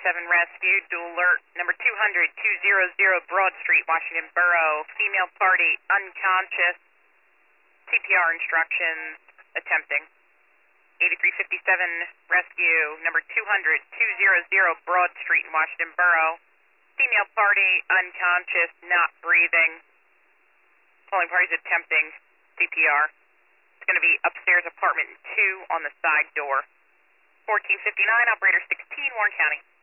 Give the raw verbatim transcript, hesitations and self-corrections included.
seven Rescue, dual alert number two hundred, two hundred Broad Street, Washington Borough. Female party unconscious. C P R instructions attempting. eighty-three fifty-seven Rescue, number two hundred, two hundred Broad Street in Washington Borough. Female party unconscious, not breathing. Calling parties attempting C P R. It's going to be upstairs apartment two on the side door. fourteen fifty-nine, operator sixteen, Warren County.